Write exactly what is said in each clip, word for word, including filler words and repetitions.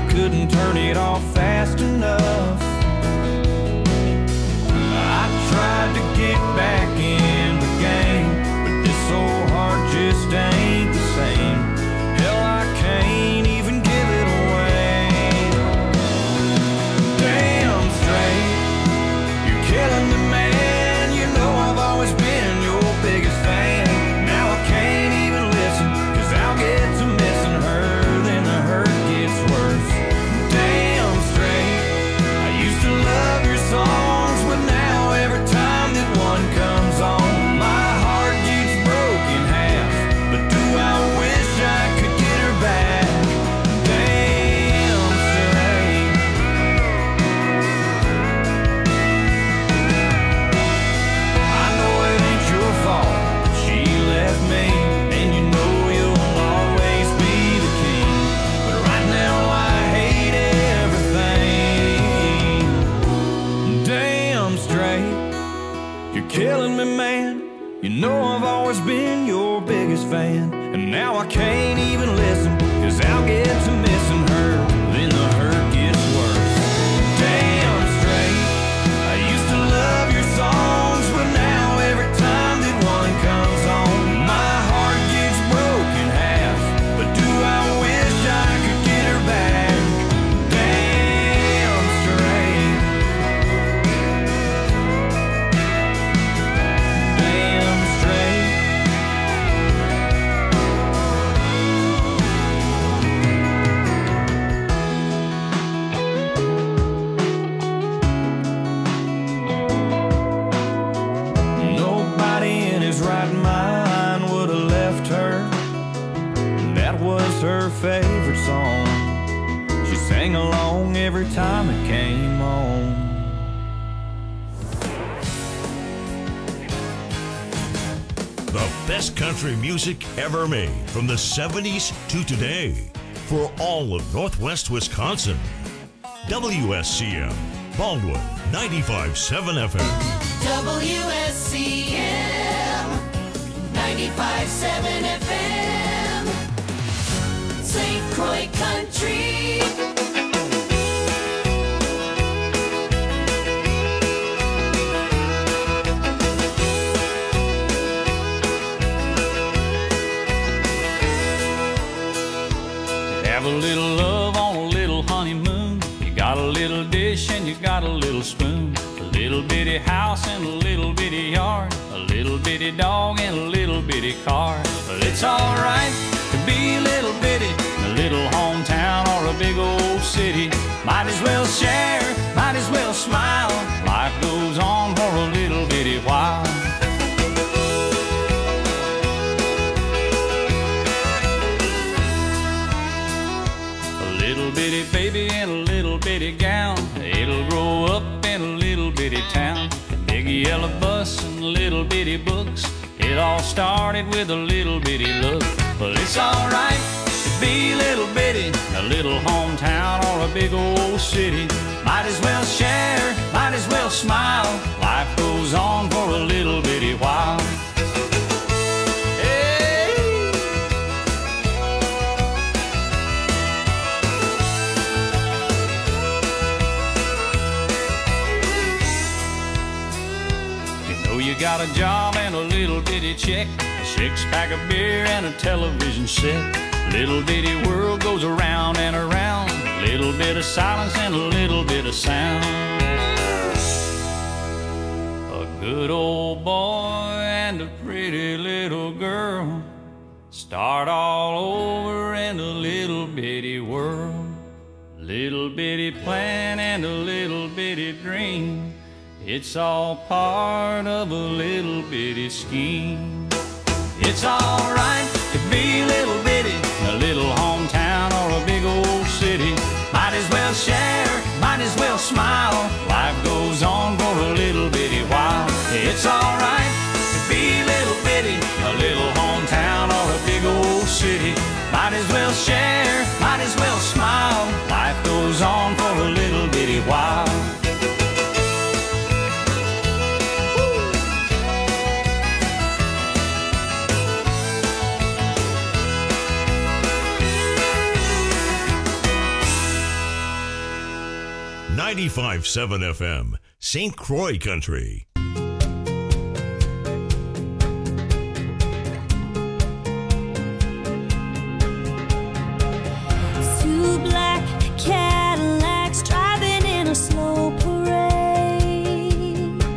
couldn't turn it off fast enough. I tried to get back in the game, but this old heart just ain't the same. Hell, I can't even give it away. Damn straight, you're killing me, man. You know I've always been your biggest fan. Now I can't even listen, cause I'll get to missing her, then the hurt gets worse. Damn straight, I used to love your songs, but now every time that one comes on, my heart gets broken in half. But do I wish I could get her back? Damn straight. I know it ain't your fault that she left me, and you know you'll always be the king. But right now I hate everything. Damn straight, you're killing me, man. You know I've always been your biggest fan, and now I can't even listen, cause I'll get to missing her, then the hurt gets worse. Damn straight, I used to love your songs, but now every time that one comes on, my heart gets broken in half. But do I wish I could get her back? Damn straight. Damn straight. Nobody in his right mind would have left her. That was her favorite song. She sang along every time it came on. The best country music ever made from the seventies to today for all of Northwest Wisconsin. W S C M, Baldwin, ninety-five point seven F M. W S C M ninety-five point seven F M, Saint Croix Country. Have a little love on a little honeymoon. You got a little dish and you got a little spoon. A little bitty house and a little bitty yard. A little bitty dog and a little bitty car. But it's alright to be a little bitty in a little hometown or a big old city. Might as well share, might as well smile. Life goes on for a little bitty while. A little bitty baby in a little bitty gown. It'll grow up in a little bitty town. Big yellow bus and little bitty books. It all started with a little bitty look. But it's alright to be a little bitty in a little hometown or a big old city. Might as well share, might as well smile. Life goes on for a little bitty while. You got a job and a little bitty check, a six pack of beer and a television set. Little bitty world goes around and around. A little bit of silence and a little bit of sound. A good old boy and a pretty little girl start all over in a little bitty world. Little bitty plan and a little bitty dream. It's all part of a little bitty scheme. It's alright to be a little bitty in a little hometown or a big old city. Might as well share, might as well smile. Life goes on for a little bitty while. It's alright to be a little bitty in a little hometown or a big old city. Might as well share, might as well smile. Life goes on for a little bitty while. ninety-five point seven F M, Saint Croix Country. Two black Cadillacs driving in a slow parade.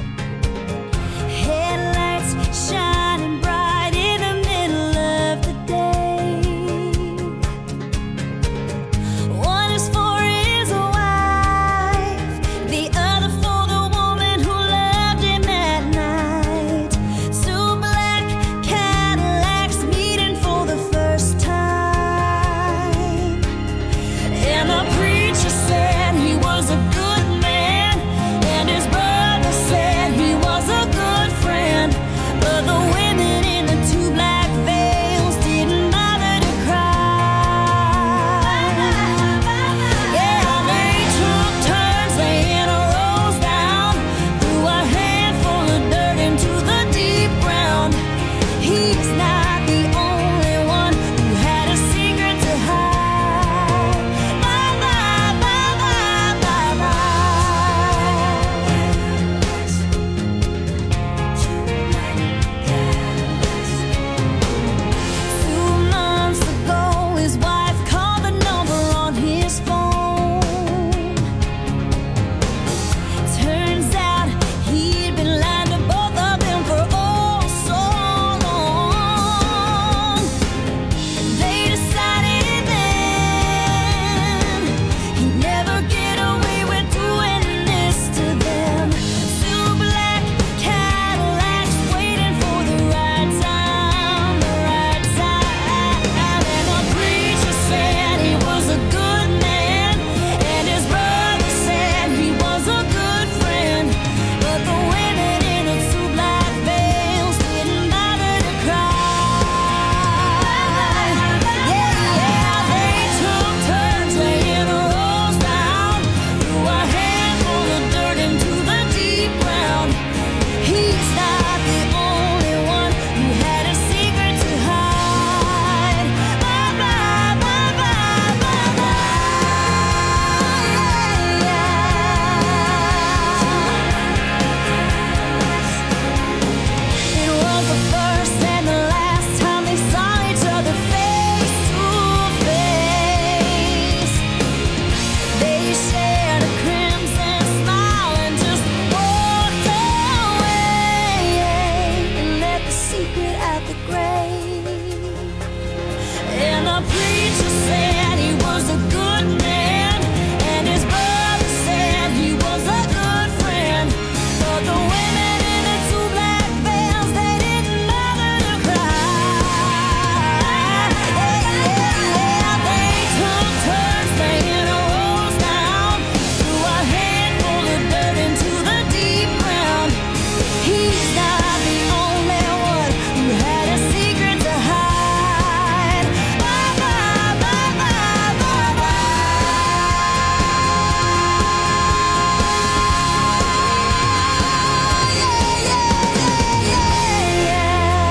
Headlights shining bright in the middle of the day. One is for his wife, the other for the woman who loved him at night. Two black Cadillacs meeting for the first time. And the preacher said he was a good man, and his brother said he was a good friend. But the women in the two black veils didn't bother to cry. Yeah, they took turns laying a rose down, threw a handful of dirt into the deep ground. He's not the only one who had a secret to hide. Bye, bye, bye, bye, bye, bye. Two months ago, his wife called the number on his phone. Turns out he'd been lying to both of them for oh so long. They decided then he'd never get away with doing this to them. Two black Cadillacs waiting for the right time, the right time. And the preacher said he was a good man, and his brother said he was a good friend. But the women in the two black veils didn't bother to cry. Yeah, yeah, they took turns laying a rose down, threw a handful of dirt into the deep ground. He's not the only one who had a secret to hide. Bye, bye, bye, bye, bye, bye. It was the first and the last time they saw each other face to face. They shared a crimson smile and just walked away and left the secret at the grave. And the preacher said he was a good man, and his brother said he was a good friend. But the women in the two black veils, they didn't bother to cry. Yeah, yeah, they took turns laying a rose down, threw a handful of dirt into the deep ground. He's not the only one who had a secret to hide. Bye, bye, bye, bye, bye, bye. Yeah, yeah, yeah, yeah,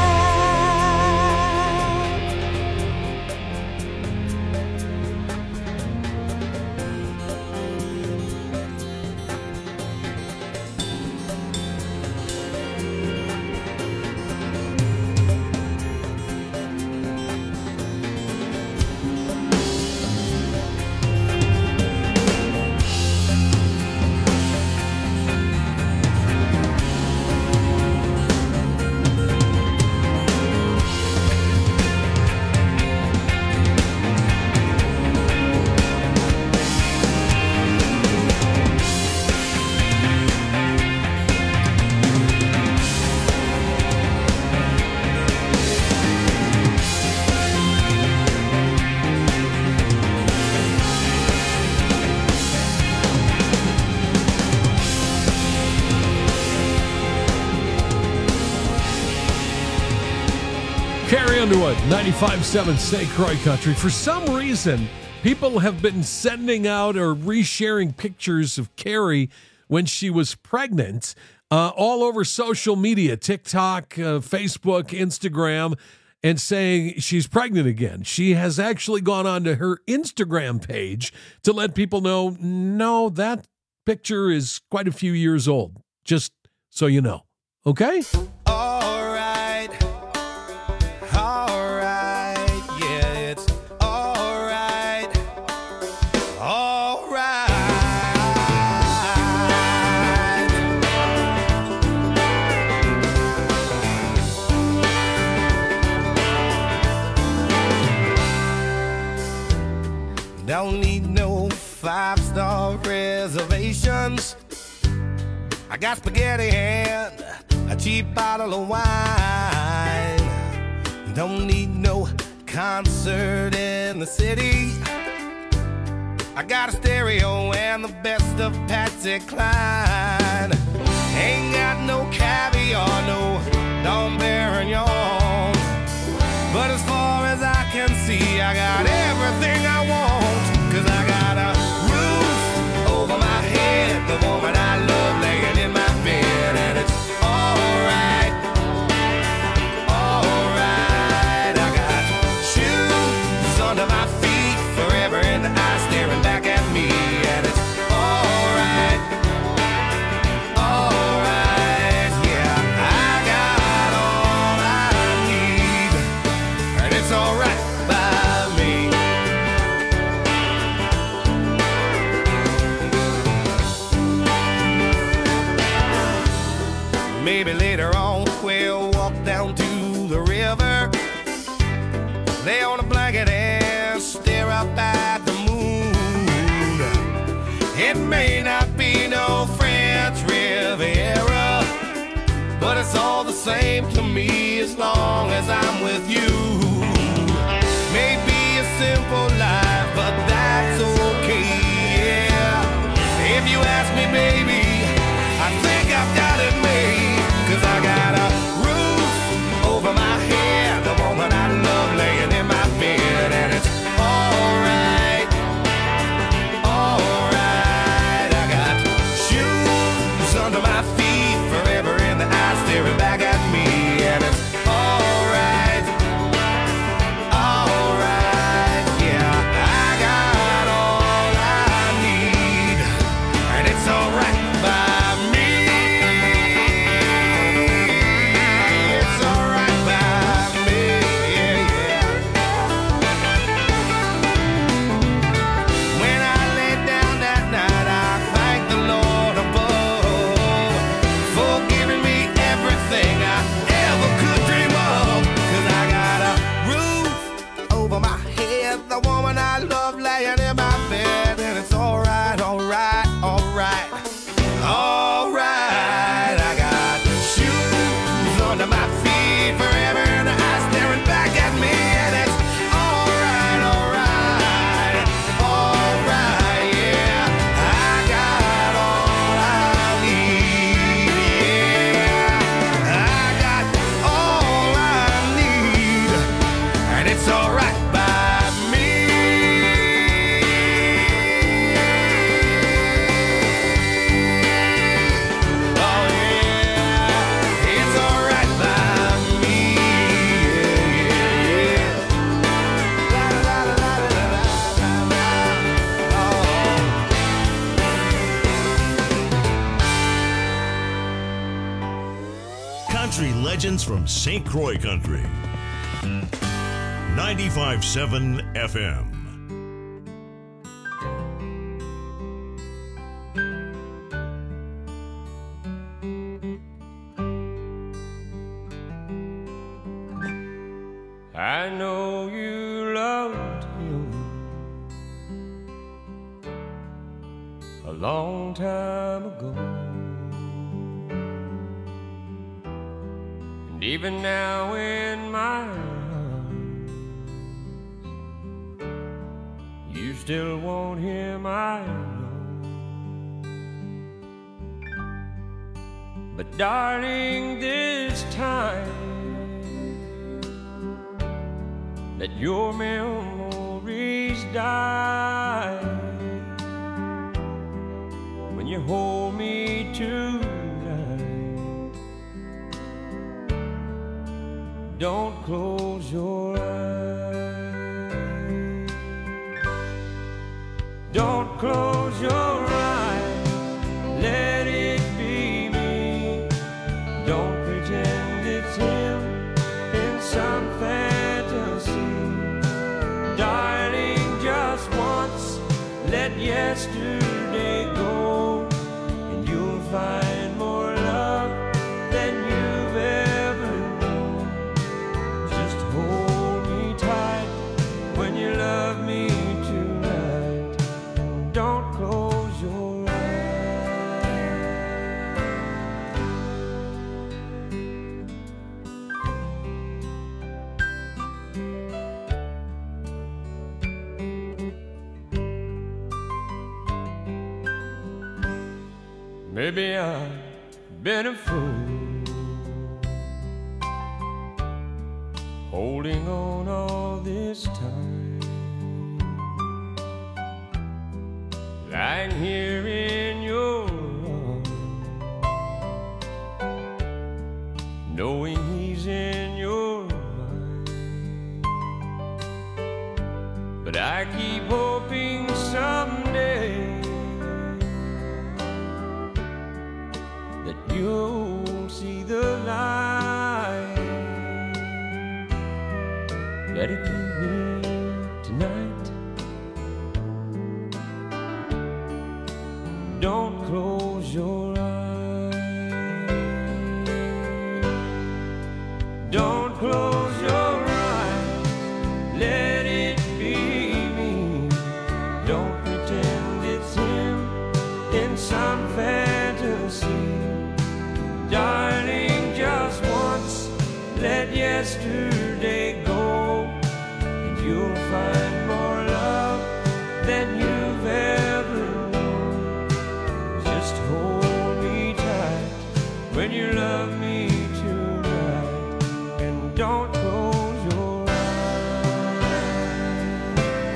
Carrie Underwood, ninety-five point seven Saint Croix Country. For some reason, people have been sending out or resharing pictures of Carrie when she was pregnant uh, all over social media, TikTok, uh, Facebook, Instagram. and saying she's pregnant again. She has actually gone on to her Instagram page to let people know, no, that picture is quite a few years old, just so you know. Okay? All right. All right. Yeah, it's all right. All right. Don't need no five-star reservations. I got spaghetti and a cheap bottle of wine. Don't need no concert in the city. I got a stereo and the best of Patsy Cline. Ain't got no caviar, no Dom Perignon. But as far as I can see, I got everything I want. Cause I got a roof over my head, the woman I love laying in my bed, and it's alright, alright. I got shoes under my feet, forever in the eye staring back at me, and it's alright, alright. Yeah, I got all I need, and it's alright by me. Maybe later on we'll walk down to the river, lay on a blanket and stare up at the moon. It may not be no French Riviera, but it's all the same to me as long as I'm with you. Maybe a simple life, but that's okay, yeah. If you ask me, baby, I think I've got it made. Cause I got a roof over my head, the woman I love laying in my bed, and it's alright, alright. I got shoes under my feet, forever in the eye staring back at me, and it's alright, alright. Yeah, I got all I need, and it's alright by me. Country legends from Saint Croix Country. ninety-five point seven F M. I know you loved him a long time ago, and even now in my arms, you still want him, I know. But darling, this time let your memories die when you hold me tonight. Don't close close your eyes. Don't close your eyes. Let it be me. Don't pretend it's him in some fantasy. Darling, just once, let yesterday go, and you'll find more love than you've ever known. Just hold me tight when you love me tonight, and don't close your eyes. Maybe I've been a fool, holding on all this time, lying here in your arms, knowing he's in your mind. But I keep hoping someday that you'll see the light. Let it be me tonight. Don't close your eyes. Don't close your eyes. Let it be me. Don't pretend it's him in some fantasy. Darling, just once, let yesterday go, and you'll find more love than you've ever known. Just hold me tight when you love me tonight, and don't close your eyes.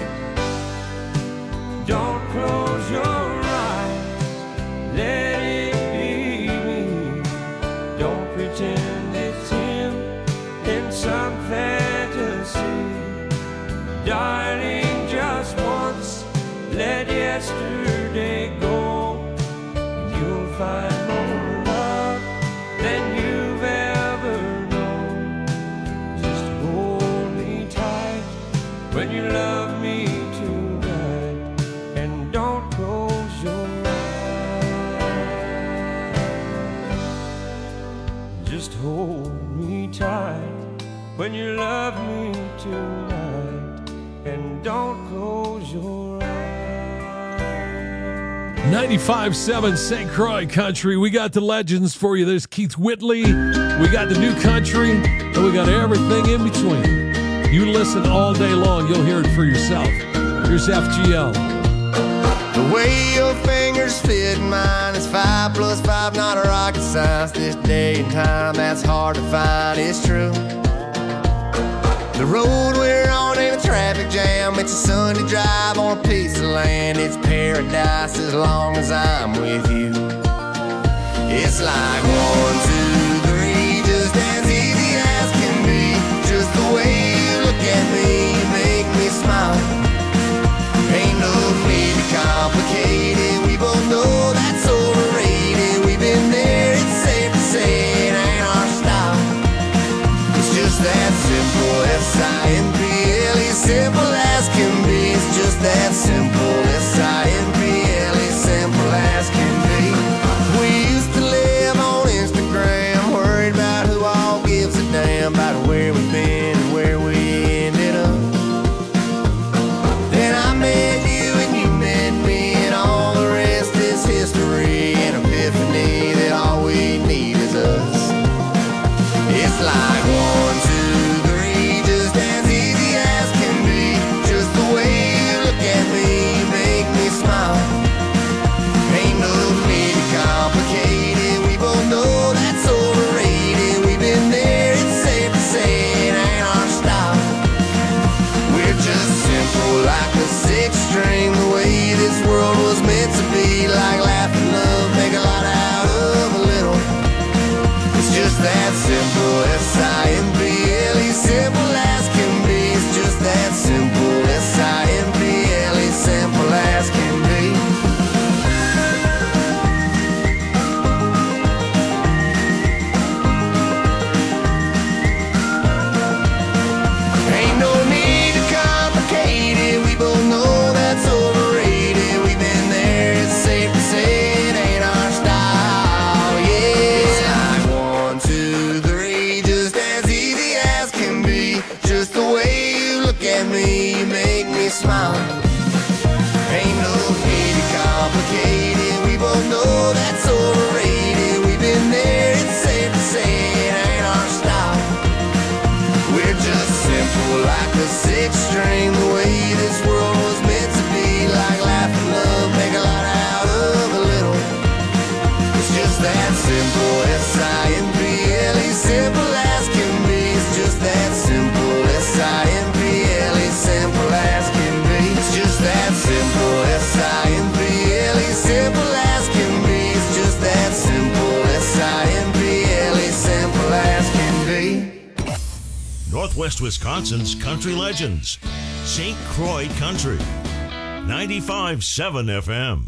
Don't close your eyes. Let it be me. Don't pretend it's him in some fantasy. Darling, just once, let yesterday go, and you'll find more love than you've ever known. Just hold me tight when you love me tonight, and don't close your eyes. Just hold me tight when you love me tonight, and don't close your eyes. ninety-five point seven Saint Croix Country. We got the legends for you. There's Keith Whitley. We got the new country. And we got everything in between. You listen all day long. You'll hear it for yourself. Here's F G L. The way your fingers fit mine is five plus five, not a rocket science. This day and time, that's hard to find, it's true. The road we're on ain't a traffic jam. It's a Sunday drive on a piece of land. It's paradise as long as I'm with you. It's like one, two, three, just as easy as can be. Just the way you look at me, you make me smile. Ain't no need to complicate it. We both know that's overrated. We've been there, it's safe to say it ain't our style. It's just that simple, S I M P L E, simple as can be. It's just that simple, S I M P L E, simple as can be. We used to live on Instagram. Northwest Wisconsin's country legends. Saint Croix Country. ninety-five point seven F M.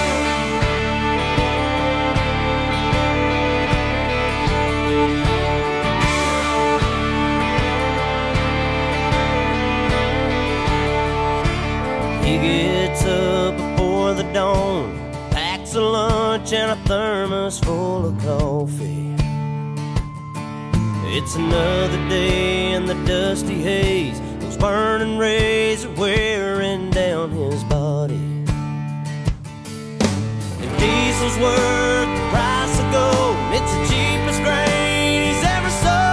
He gets up before the dawn, packs a lunch and a thermos full of coffee. It's another day in the dusty haze, those burning rays are wearing down his body. If diesel's worth the price of gold, it's the cheapest grain he's ever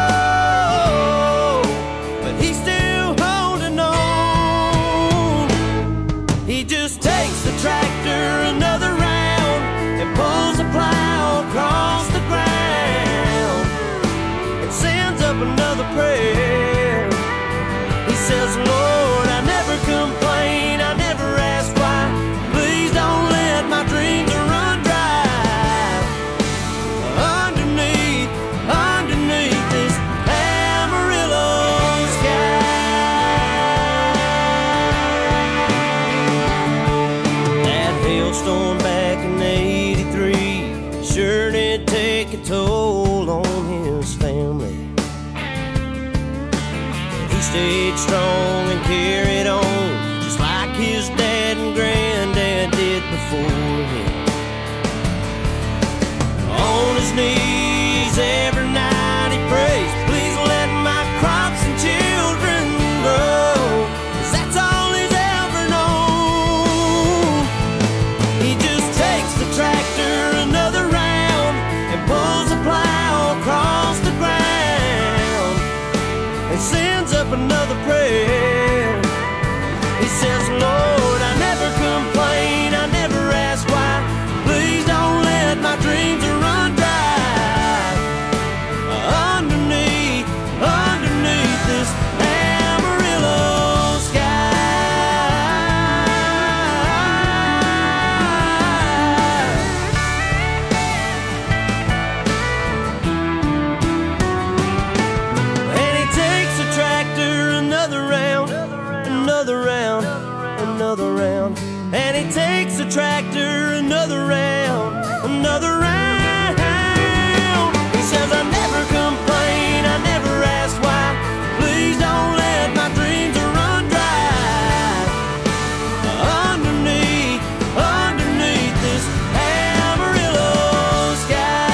sold, but he's still holding on. He just takes the tractor another round and pulls the plow across the ground and sends up another prayer. He says, Lord, I never complain, I never ask why. Please don't let my dreams run dry. Underneath, underneath this Amarillo sky. That hailstorm back in eighty-three sure did take a toll on his family. He stayed strong and carried on, just like his dad and granddad did before him. On his knees every night he prays, please let my crops and children grow, 'cause that's all he's ever known. He just takes the tractor another round and pulls the plow across the ground and sends up another prayer. He says, Lord, I never complain, I never ask why. Please don't let my dreams run dry. Underneath, underneath this Amarillo sky. And he takes the tractor another round, another round, another round. And he takes the tractor another round, another round. He says, I never complain, I never ask why. Please don't let my dreams run dry. Underneath, underneath this Amarillo sky.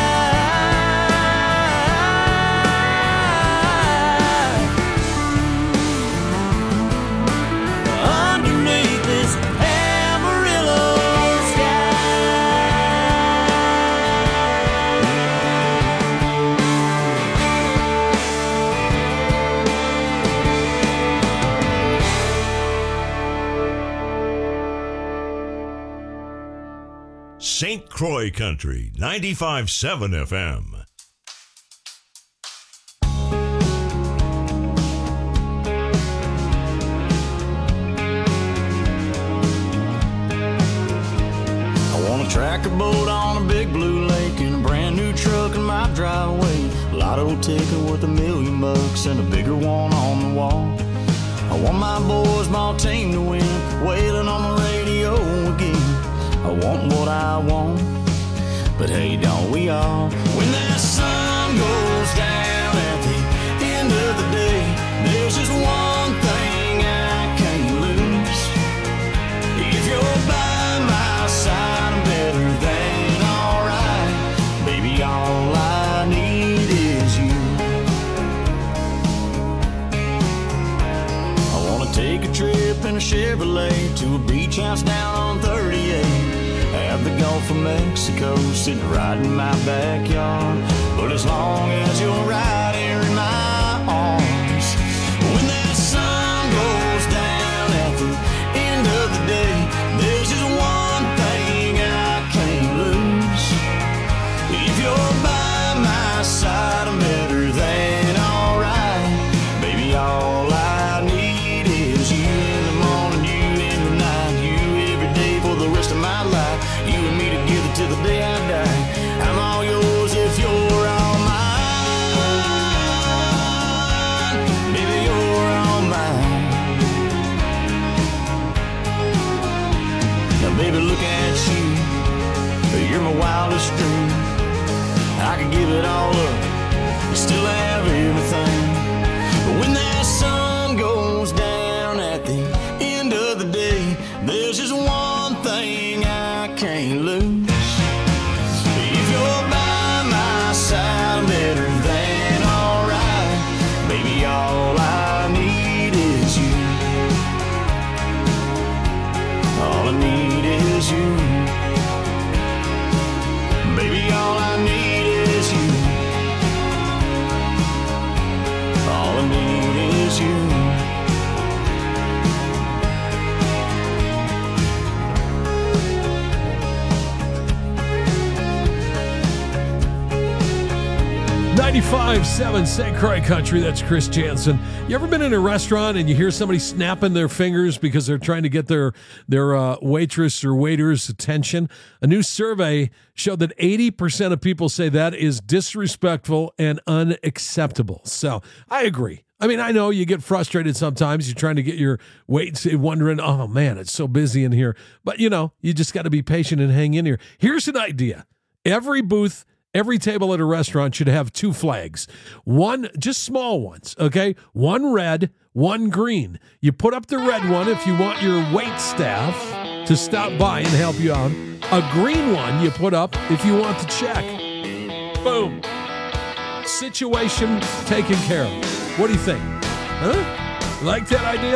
Underneath this Amarillo sky. Saint Croix Country. ninety-five point seven F M. I want a tracker boat on a big blue lake and a brand new truck in my driveway. Lotto ticket worth a million bucks and a bigger one on the wall. I want my boys, my team to win, wailing on the radio again. I want what I want, but hey, don't we all? When that sun goes down at the end of the day, there's just one thing I can't lose. If you're by my side, I'm better than alright. Baby, all I need is you. I wanna take a trip in a Chevrolet to a beach house down on thirty-eight. Have the Gulf of Mexico sitting right in my backyard. But as long as you're right here in my arms, when that sun goes down at the end of the day, there's just one thing I can't lose. If you're by my side, I'm better than alright. Baby, all I need is you in the morning, you in the night, you every day for the rest of my life. You and me together till the day I die. I'm all yours if you're all mine. Now, baby, look at you. You're my wildest dream. I could give it all up, you still have everything. But when that sun goes down at the end of the day, there's just one thing I can't lose. If you're by my side, better than alright. Baby, all I need is you. All I need is you. Baby, all I need is you. All I need is you. ninety-five seven Saint Croix Country, that's Chris Jansen. You ever been in a restaurant and you hear somebody snapping their fingers because they're trying to get their, their uh, waitress or waiter's attention? A new survey showed that eighty percent of people say that is disrespectful and unacceptable. So I agree. I mean, I know you get frustrated sometimes. You're trying to get your weights, wondering, oh, man, it's so busy in here. But, you know, you just got to be patient and hang in here. Here's an idea. Every booth, every table at a restaurant should have two flags. One, just small ones, okay? One red, one green. You put up the red one if you want your wait staff to stop by and help you out. A green one you put up if you want to check. Boom. Situation taken care of. What do you think? Huh? Like that idea?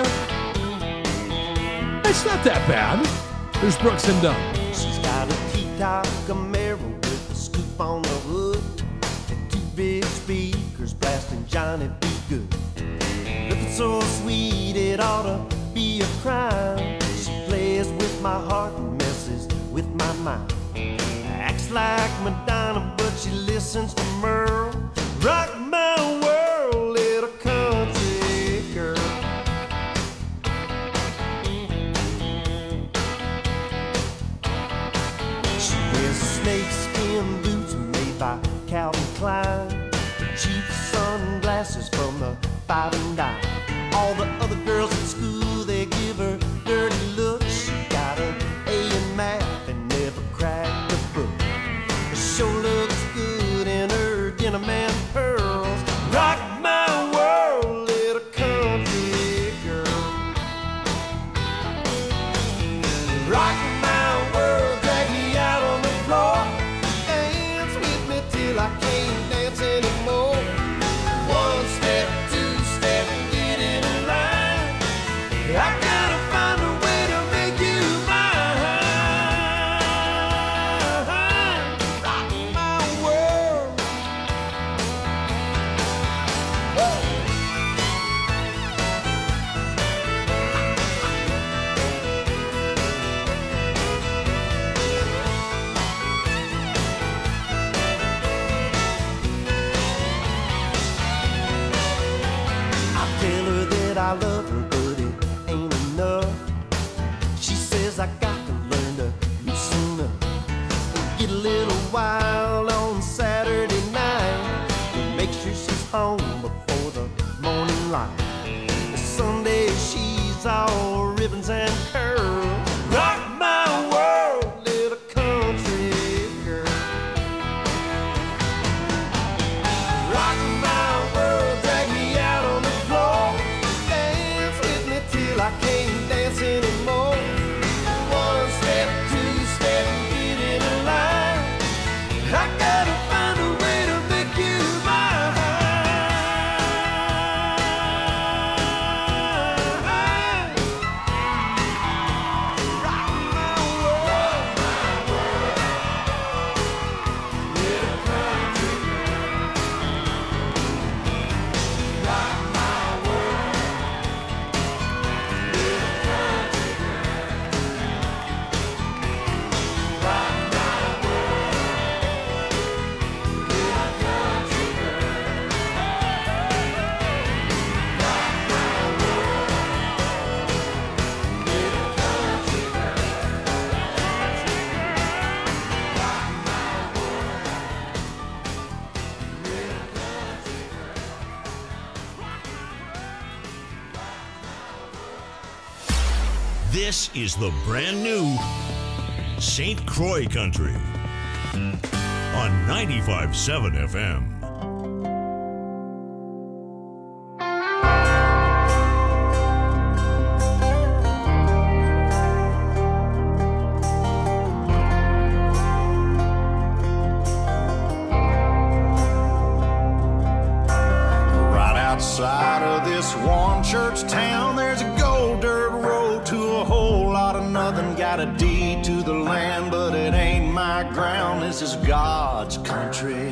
It's not that bad. There's Brooks and Dunn. She's got a T-top Camaro with a scoop on the hood and two big speakers blasting Johnny B. Good. Looking so sweet it ought to be a crime. She plays with my heart and messes with my mind. Acts like Madonna, but she listens to Merle. Rock my world, little country girl. She wears snakeskin boots made by Calvin Klein, cheap sunglasses from the five and dime. All the other girls at school, they give her dirty looks. She got an A in math and never cracked a book. She sure looks good in her denim and pearls. Rock my world, little country girl. Rock my world, drag me out on the floor. Dance with me till I can't dance anymore. One step, two step, get in a line. I gotta find a way to make you mine. Rock my world. I tell her that I love her, but it ain't enough. She says I got to learn to loosen up and get a little wild on Saturday night. Make sure she's home before the morning light. Sunday she's all ribbons and curls. Rock my world, little country girl. Rock my world, drag me out on the floor. Dance with me till I can't dance anymore. One step, two step, get in a line. I gotta find a way to make you mine. Rock my world, my world. Little country girl. Rock my world. Little country girl. Rock my world. Little country girl. Rock my world. Little country girl. This is the brand new Saint Croix Country on ninety-five point seven F M. Outside of this one church town, there's a gold dirt road to a whole lot of nothing. Got a deed to the land, but it ain't my ground. This is God's country.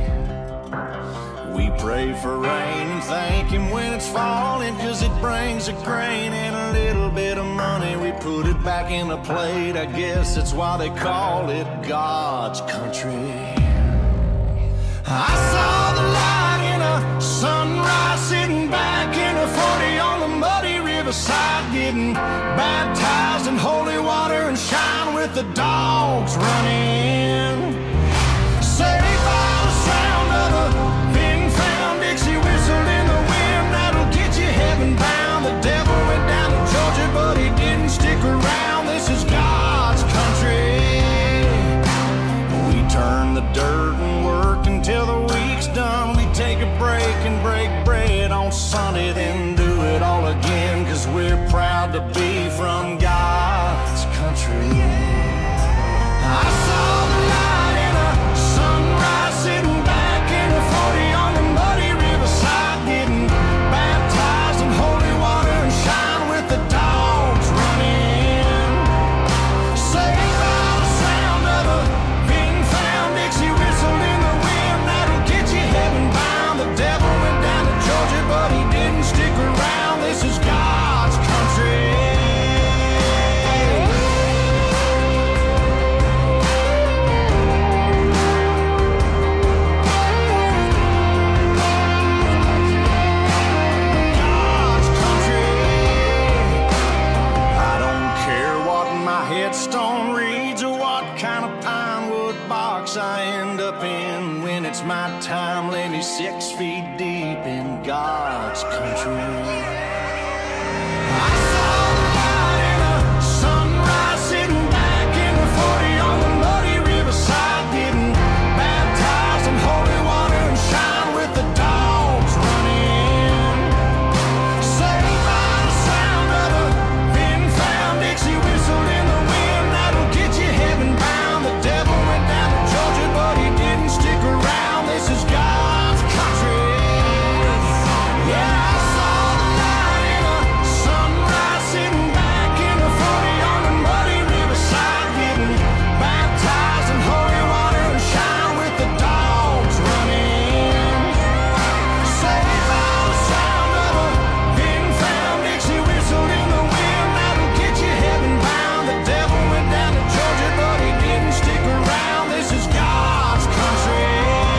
We pray for rain and thank Him when it's falling, 'cause it brings a grain and a little bit of money. We put it back in the plate, I guess that's why they call it God's country. I saw the light in a sunrise, sitting back in a forty on the muddy riverside, getting baptized in holy water and shine with the dogs running. Saved by the sound of a pin found Dixie whistle in the wind, that'll get you heaven bound. The devil went down to Georgia, but he didn't stick around. This is God's country. We turn the dirt and work until the week's done. We take a break and break bread on Sunday, then do it all again, 'cause we're proud to be from God's country. I saw the light in a sunrise, sitting back in a forty on the muddy riverside, getting baptized in holy water and shine with the dogs running. Saved by the sound of a pin found Dixie whistle in the wind, that'll get you heaven bound. The devil went down to Georgia, but he didn't stick around. This is God's country. God's country. I don't care what my headstone reads or what kind of pine wood box I end up in. When it's my time, lay me six feet deep in God's country. I saw the light in a sunrise, sitting back in the forty on the muddy riverside, getting baptized in holy water and shine with the dogs running. Saved by the sound of a pin found Dixie whistle in the wind, that'll get you heaven bound. The devil went down to Georgia, but he didn't stick around. This is God's country. Yeah, I saw the light in a sunrise, sitting back in the forty on the muddy riverside, getting baptized in holy water and shine with the dogs running. Saved by the sound of a pin found Dixie whistle in the wind, that'll get you heaven bound. The devil went down to Georgia, but he didn't stick around. This is God's country.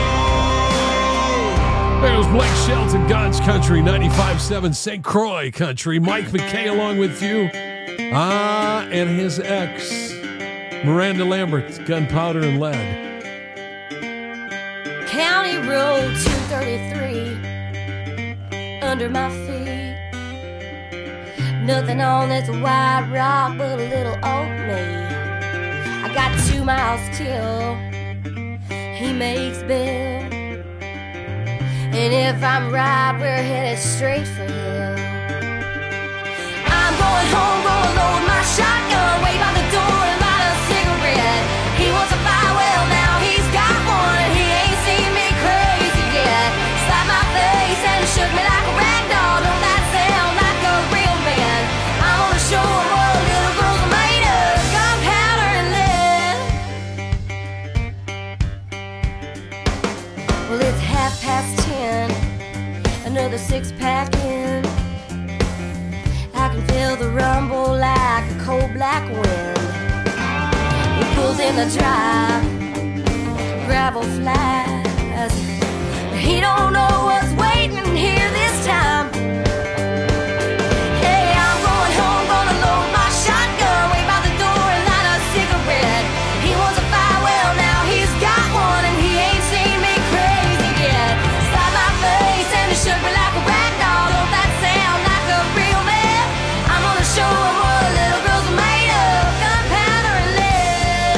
There's Blake Shelton, God's Country, ninety-five point seven Saint Croix Country. Mike McKay along with you. Ah, and his ex, Miranda Lambert, Gunpowder and Lead. County Road two thirty-three under my feet. Nothing on this white rock but a little old me. I got two miles till he makes bail. And if I'm right, we're headed straight for hell. I'm going home, gonna load my shotgun, wait by the door and light a cigarette. He wants a fire, well now he's got one, and he ain't seen me crazy yet. Slapped my face and shook me like a rag doll. Don't that sound like a real man? I'm gonna show him what little girls are made of, gunpowder and lead. Well, it's half past ten, another six pack in. I can feel the rumble like a cold black wind. He pulls in the drive, gravel flies. He don't know what's waiting here this time. Hey, I'm going home, gonna load my shotgun, wait by the door and light a cigarette. He wants a fire, well now he's got one, and he ain't seen me crazy yet. Slap my face and it shook me like a rag doll. Don't that sound like a real man? I'm gonna show him what little girls are made of, gunpowder and lead.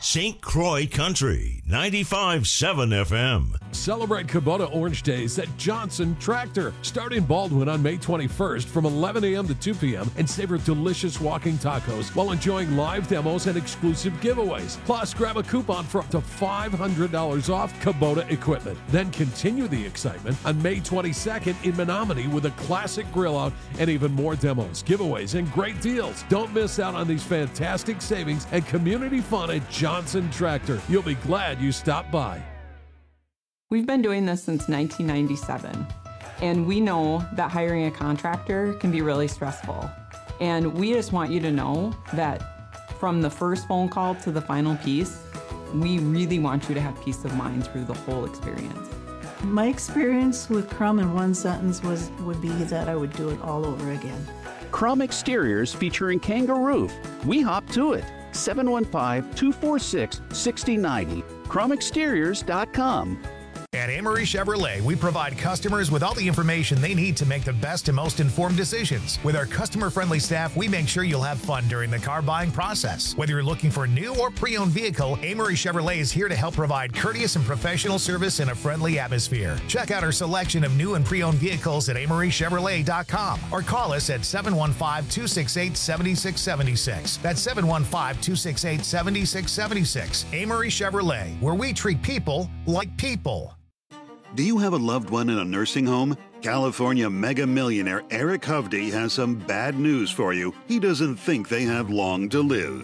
Saint Croix Country, ninety-five point seven F M. Celebrate Kubota Orange Days at Johnson Tractor. Start in Baldwin on May twenty-first from eleven a.m. to two p.m. and savor delicious walking tacos while enjoying live demos and exclusive giveaways. Plus, grab a coupon for up to five hundred dollars off Kubota equipment. Then continue the excitement on May twenty-second in Menominee with a classic grill out and even more demos, giveaways, and great deals. Don't miss out on these fantastic savings and community fun at Johnson Tractor. You'll be glad you stopped by. We've been doing this since nineteen ninety-seven, and we know that hiring a contractor can be really stressful. And we just want you to know that from the first phone call to the final piece, we really want you to have peace of mind through the whole experience. My experience with Crum in one sentence was would be that I would do it all over again. Crum Exteriors featuring Kangaroo. We hop to it. seven one five, two four six, six zero nine zero. crum exteriors dot com. At Amory Chevrolet, we provide customers with all the information they need to make the best and most informed decisions. With our customer-friendly staff, we make sure you'll have fun during the car buying process. Whether you're looking for a new or pre-owned vehicle, Amory Chevrolet is here to help provide courteous and professional service in a friendly atmosphere. Check out our selection of new and pre-owned vehicles at amory chevrolet dot com or call us at seven one five, two six eight, seven six seven six. That's seven one five, two six eight, seven six seven six. Amory Chevrolet, where we treat people like people. Do you have a loved one in a nursing home? California mega millionaire Eric Hovde has some bad news for you. He doesn't think they have long to live.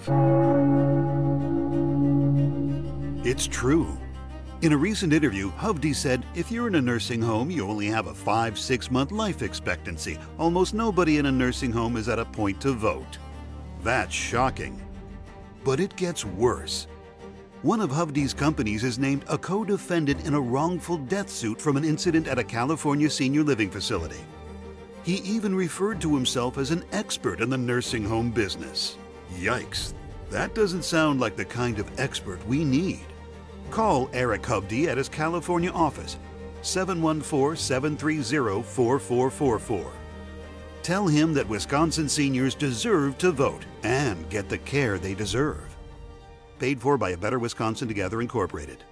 It's true. In a recent interview, Hovde said, if you're in a nursing home, you only have a five, six month life expectancy. Almost nobody in a nursing home is at a point to vote. That's shocking. But it gets worse. One of Hovde's companies is named a co-defendant in a wrongful death suit from an incident at a California senior living facility. He even referred to himself as an expert in the nursing home business. Yikes, that doesn't sound like the kind of expert we need. Call Eric Hovde at his California office, seven one four, seven three zero, four four four four. Tell him that Wisconsin seniors deserve to vote and get the care they deserve. Paid for by A Better Wisconsin Together, Incorporated.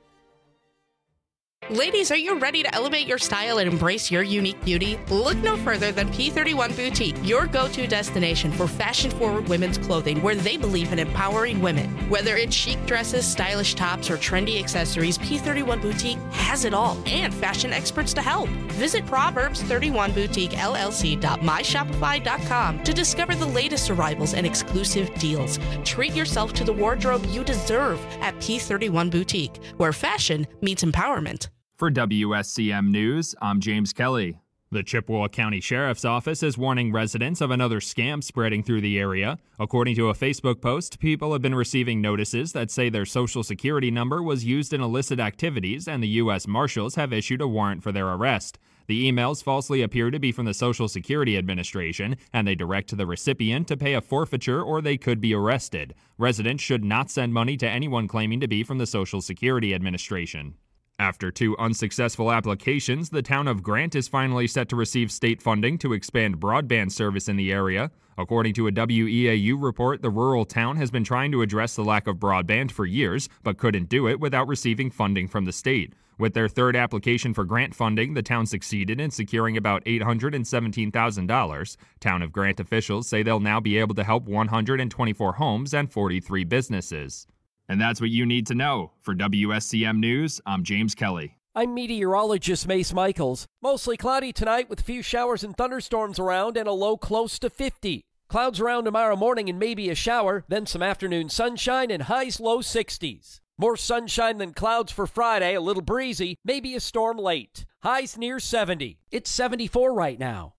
Ladies, are you ready to elevate your style and embrace your unique beauty? Look no further than P thirty-one Boutique, your go-to destination for fashion-forward women's clothing where they believe in empowering women. Whether it's chic dresses, stylish tops, or trendy accessories, P thirty-one Boutique has it all, and fashion experts to help. Visit Proverbs thirty-one Boutique L L C dot my shopify dot com to discover the latest arrivals and exclusive deals. Treat yourself to the wardrobe you deserve at P thirty-one Boutique, where fashion meets empowerment. For W S C M News, I'm James Kelly. The Chippewa County Sheriff's Office is warning residents of another scam spreading through the area. According to a Facebook post, people have been receiving notices that say their social security number was used in illicit activities, and the U S Marshals have issued a warrant for their arrest. The emails falsely appear to be from the Social Security Administration, and they direct the recipient to pay a forfeiture or they could be arrested. Residents should not send money to anyone claiming to be from the Social Security Administration. After two unsuccessful applications, the town of Grant is finally set to receive state funding to expand broadband service in the area. According to a W E A U report, the rural town has been trying to address the lack of broadband for years, but couldn't do it without receiving funding from the state. With their third application for grant funding, the town succeeded in securing about eight hundred seventeen thousand dollars. Town of Grant officials say they'll now be able to help one hundred twenty-four homes and forty-three businesses. And that's what you need to know. For W S C M News, I'm James Kelly. I'm meteorologist Mace Michaels. Mostly cloudy tonight with a few showers and thunderstorms around and a low close to fifty. Clouds around tomorrow morning and maybe a shower, then some afternoon sunshine and highs low sixties. More sunshine than clouds for Friday, a little breezy, maybe a storm late. Highs near seventy. It's seventy-four right now.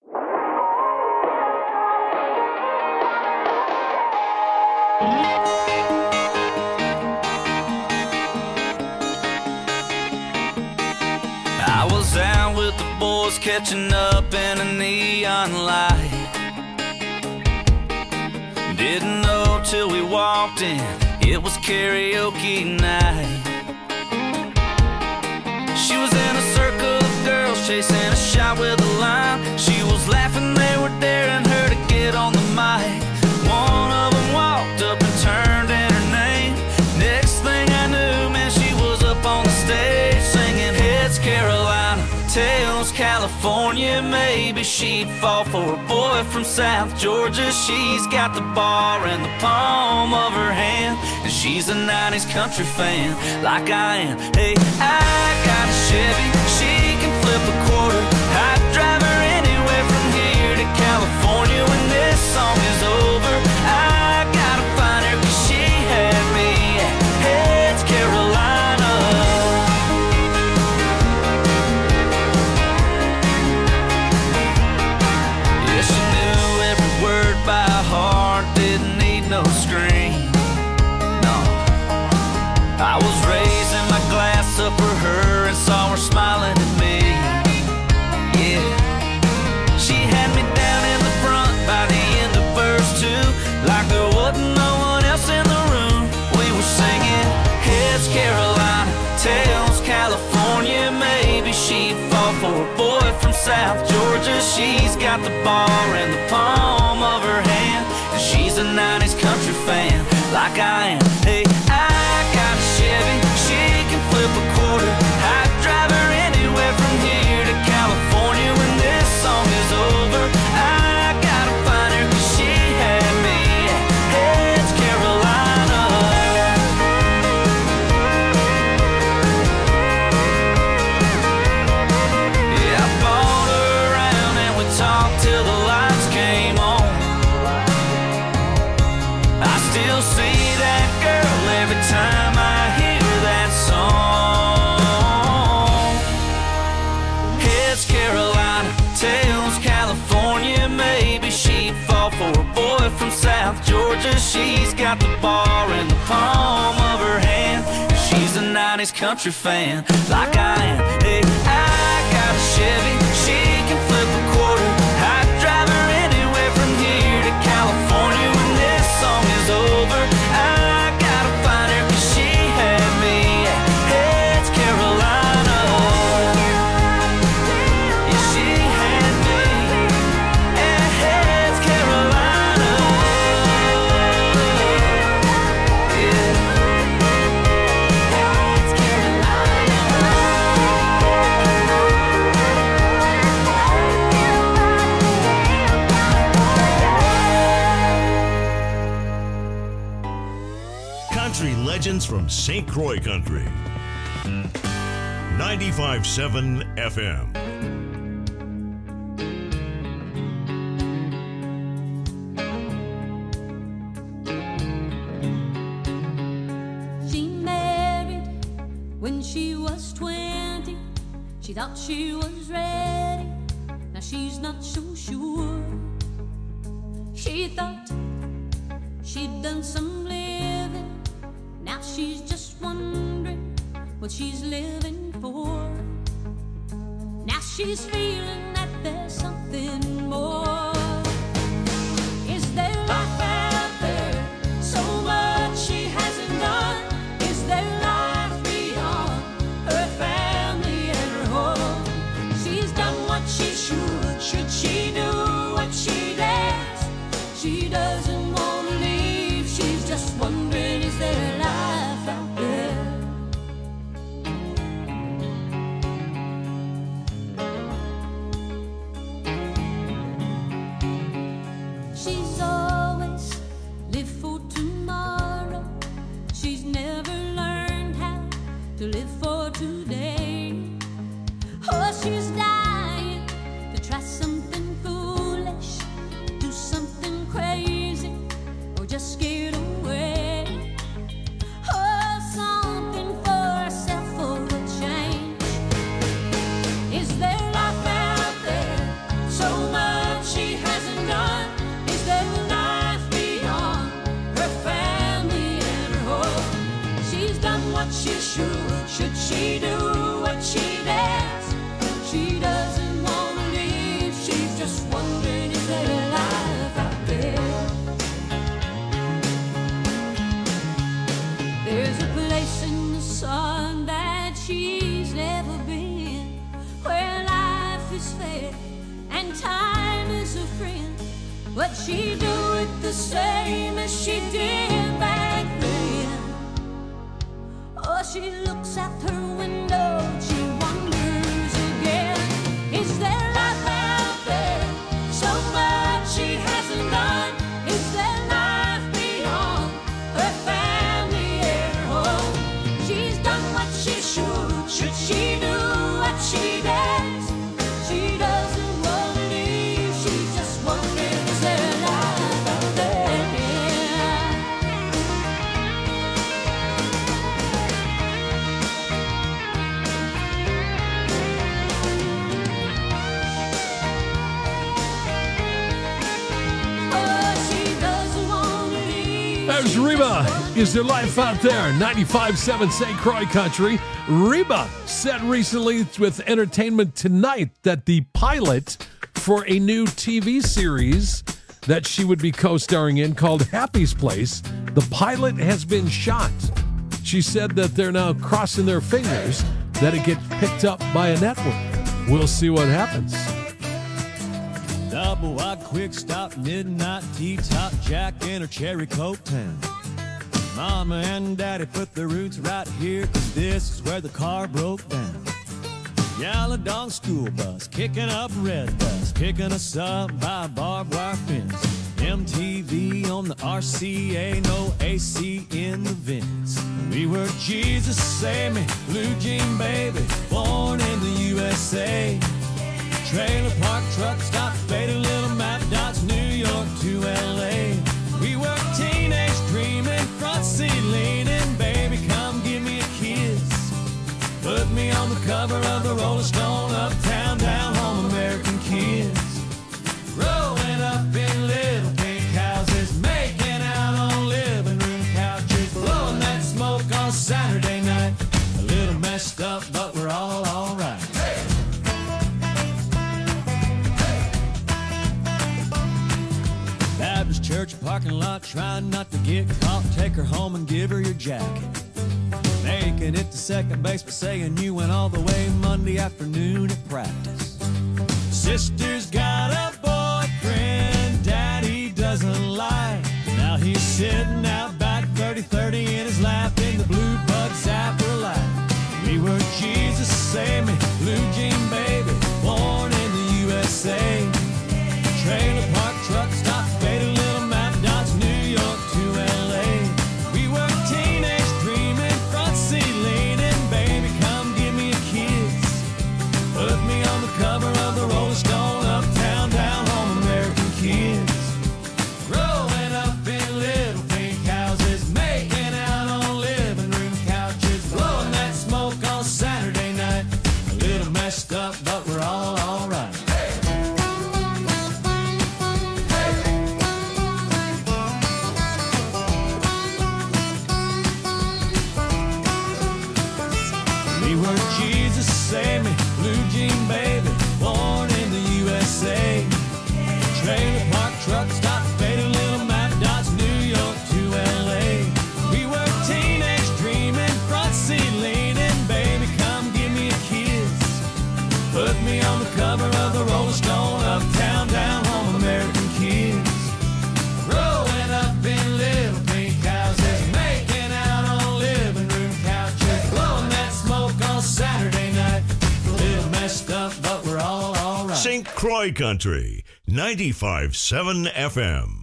I was out with the boys catching up in a neon light. Didn't know till we walked in, it was karaoke night. She was in a circle of girls chasing a shot with a line. She was laughing, they were daring her to get on the mic. One of them walked up and turned in her name. Next Tales, California, maybe she'd fall for a boy from South Georgia. She's got the bar in the palm of her hand, and she's a nineties country fan like I am. Hey, I got a Chevy, she can flip a quarter. I'd drive her anywhere from here to California. When this song is over, I gotta find her, 'cause she had me at Heads, Carolina. Yeah, she knew every word by heart, didn't need no screen. No, I was raising my glass up for her and saw her smiling at me. Yeah, she had me down in the front by the end of verse two, like there wasn't no one else in the room. We were singing Heads, Carolina, Tails, California, maybe she'd fall for a boy from South Georgia. She's got the bar in the palm of her hand, and she's a nineties country fan like I am. Hey, I got a Chevy, she can flip a quarter. I'd drive her anywhere from here to California. When this song is over, I gotta find her, 'cause she had me at Heads, Carolina. Yeah, I bought her around and we talked till the lights came on. I still see that girl every time I hear that song. Heads, Carolina, Tails, California, maybe she'd fall for a boy from South Georgia. She's got the bar in the palm of her hand, and she's a nineties country fan like I am. Hey, I got a Chevy, she can flip a quarter. I'd drive her anywhere from here to California. When this song is over, I gotta find her, 'cause she had me at Heads, Carolina. Yeah, she had me at Heads, Carolina. Yeah. Heads, Country legends from Saint Croix Country. ninety-five point seven F M. She married when she was twenty. She thought she was ready. Now she's not so sure. She thought she'd done some living. Now she's just wondering what she's living for. Now she's feeling that there's something more. Is there life out there? So much she hasn't done. Is there life beyond her family and her home? She's done what she should. Should she do what she dares? She doesn't want to leave. She's just wondering, is there life out there? She's always lived for tomorrow. She's never learned how to live for today. Oh, she's dying to try something foolish, do something crazy, or just get away. Oh, something for herself for a change. Is there life out there? So much she hasn't done. Is there life beyond her family and her home? She's done what she should. Should she do what she dares? She doesn't want to leave. She's just wondering, is there life out there? There's a place in the sun that she's never been, where life is fair and time is a friend. But she do it the same as she did back then. Oh, she looks out her window, she wonders again, is There's Reba. Is there life out there? ninety-five point seven Saint Croix Country. Reba said recently with Entertainment Tonight that the pilot for a new T V series that she would be co-starring in called Happy's Place, the pilot has been shot. She said that they're now crossing their fingers that it gets picked up by a network. We'll see what happens. Double wide quick stop, midnight T-top, Jack in her cherry coke town. Mama and Daddy put their roots right here, cause this is where the car broke down. Yellow dog school bus, kicking up red dust, picking us up by a barbed wire fence. M T V on the R C A, no A C in the vents. We were Jesus Save Me, Blue Jean Baby, born in the U S A. Trailer park truck stop, faded little map dots, New York to L A. We were teenage dreaming, front seat leaning, baby come give me a kiss. Put me on the cover of the Rolling Stone, uptown, down home, American kids. Growing up in little pink houses, making out on living room couches, blowing that smoke on Saturday night. A little messed up, but we're all alright. Baptist church parking lot, trying not to get caught. Take her home and give her your jacket. Making it to second base, but saying you went all the way Monday afternoon at practice. Sister's got a boyfriend Daddy doesn't like. Now he's sitting out back, thirty thirty in his lap, in the blue bug zapper light. We were Jesus Save Me, Blue Jean Baby, born in the U S A. Trailer park truck stop, faded little map dots, New York to L A. We were teenage dreaming, front seat leaning, baby come give me a kiss. Put me on the cover of the Rolling Stone, uptown, down home, American kids. Growing up in little pink houses, making out on living room couches, blowing that smoke on Saturday night. A little messed up, but we're all alright. We were Jesus Save Me, Blue Jean Baby, born in the U S A. Trailer park truck stop, faded little map dots, New York to L A. We were teenage dreaming, front seat leaning, baby come give me a kiss. Put me on the cover of the Rolling Stone, uptown, down home, American kids. Growing up in little pink houses, making out on living room couches, blowing that smoke on Saturday night. A little messed up, but we're all alright. Saint Croix Country, ninety-five point seven F M.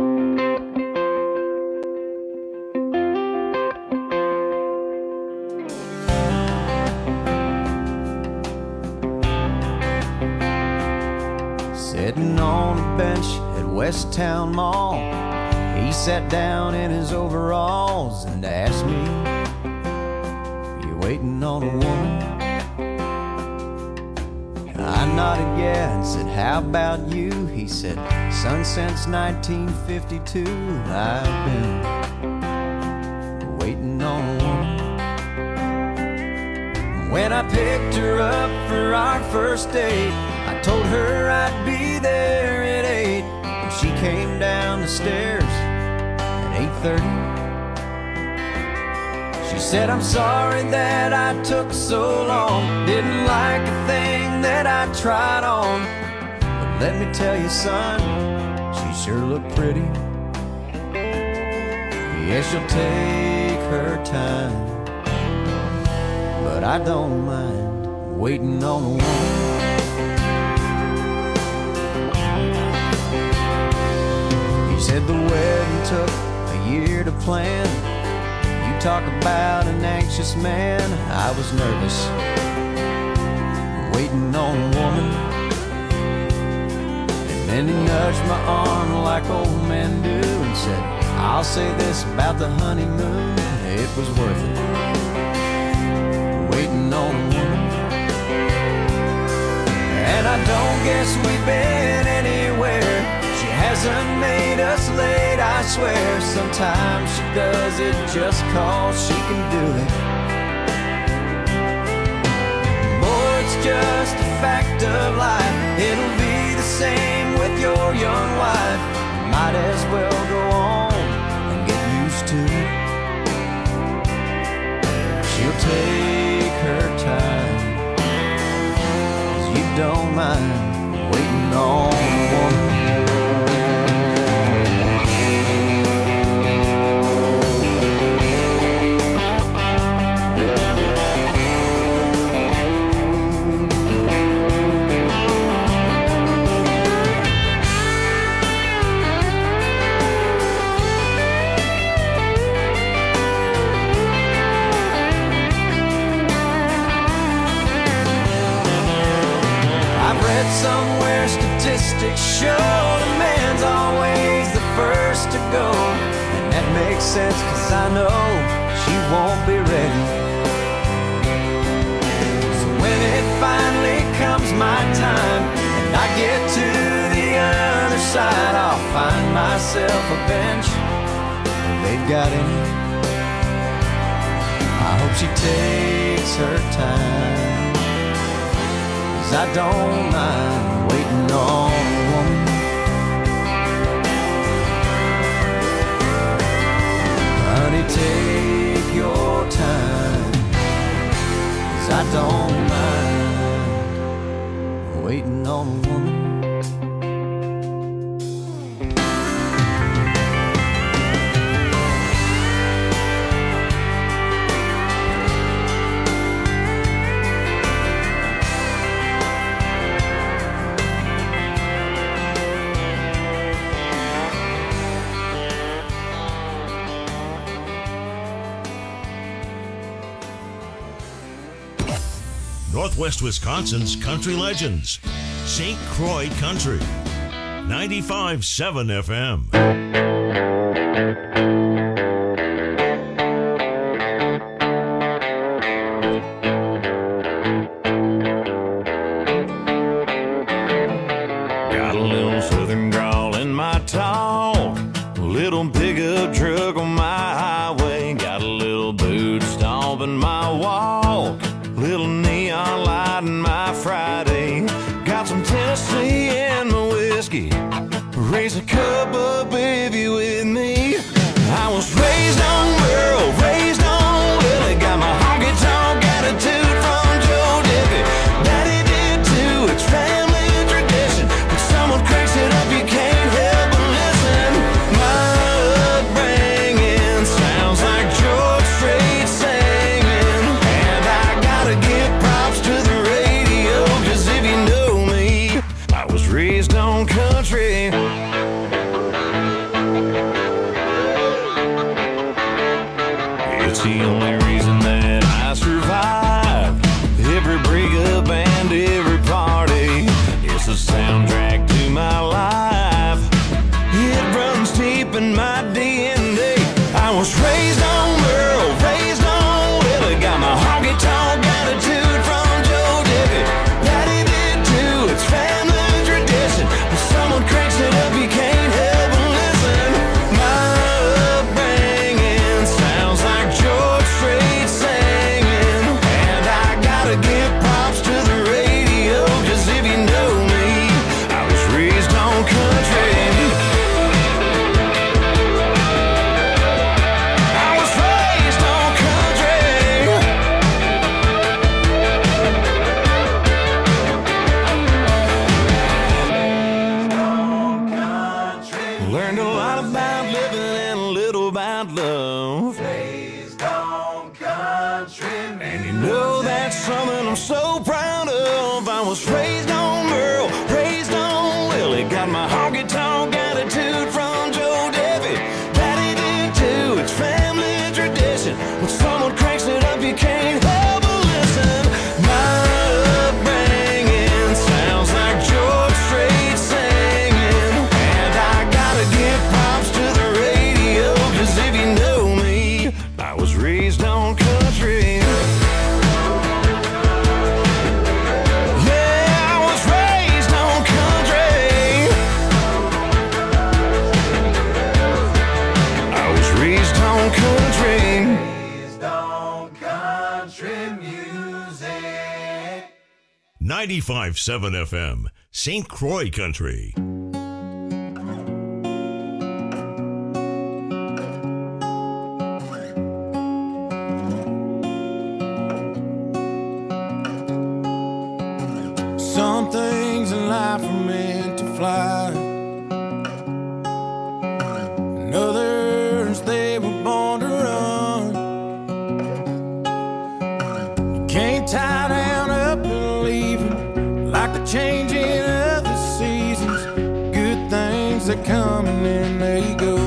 Sitting on a bench at West Town Mall, he sat down in his overalls and asked me, "You waiting on a woman?" I nodded yeah and said, "How about you?" He said, "Son, since nineteen fifty-two I've been waiting on a woman." When I picked her up for our first date, I told her I'd be there at eight, and she came down the stairs at eight thirty. She said, "I'm sorry that I took so long, didn't like a thing that I tried on, but let me tell you, son, she sure looked pretty. Yeah, she'll take her time, but I don't mind waiting on a woman." He said the wedding took a year to plan. You talk about an anxious man. I was nervous, waiting on a woman. And then he nudged my arm like old men do and said, "I'll say this about the honeymoon, it was worth it, waiting on a woman." And I don't guess we've been anywhere. She hasn't made us late, I swear sometimes she does it just cause she can do it. Boy, it's just a fact of life. It'll be the same with your young wife. You might as well go on and get used to it. She'll take her time, 'cause you don't mind waiting on a woman. Somewhere statistics show the man's always the first to go. And that makes sense, cause I know she won't be ready. So when it finally comes my time and I get to the other side, I'll find myself a bench if they've got any. I hope she takes her time, I don't mind waiting on a woman. Honey, take your time, 'cause I don't mind waiting on a woman. Northwest Wisconsin's country legends. Saint Croix Country. ninety-five point seven F M. Got a little southern drawl in my talk, a little pickup truck on my highway, got a little boot stomp in my walk, little neon light in my Friday, got some Tennessee in my whiskey, raise a cup up if you with me. I was raised on Merle, raised on Willie, got my honky-tonk attitude from Joe Diffie. Daddy did too, it's family tradition. When someone cranks it up, you can't help but listen. My upbringing sounds like George Strait singing, and I gotta give props to the radio, 'cause if you know me, I was raised on country. It's the only reason that I survived every breakup and every party. It's the soundtrack to my life. It runs deep in my D N A. I was raised on Merle, raised on Willie, got my honky-tonk attitude from Joe Diffie. Daddy did too, it's family tradition. When someone cranks it up, you can't help but listen. My upbringing sounds like George Strait singing, and I gotta give props to the radio, 'cause if you know me, I was raised on country. I was raised on country. Learned a lot about living and a little about love. Raised on country. And you know that's something I'm so proud of. I was raised on Merle, raised on Willie, got my honky-tonk attitude from Joe Diffie. Daddy did too, it's family tradition. When someone cranks it up, you can't help but listen. My upbringing sounds like George Strait singing, and I gotta give props to the radio, 'cause if you know me, I was raised on country. ninety-five point seven F M, Saint Croix Country. Some things in life are meant to fly, and others they were born to run. You can't tie down up and leave 'em like the changing of the seasons. Good things that come and then they go,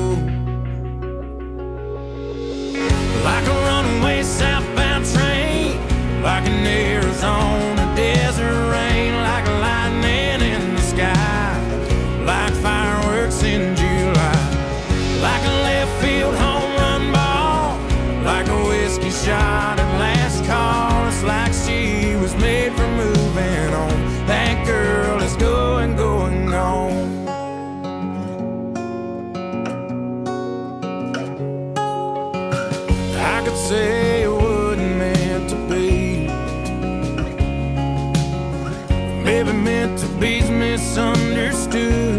like a runaway southbound train, like an Arizona desert rain, like lightning in the sky, like fireworks in July, like a left field home run ball, like a whiskey shot at last call. It's like she was made for moving on. That girl is going, going, gone. I could say it wasn't meant to be, maybe meant to be's misunderstood.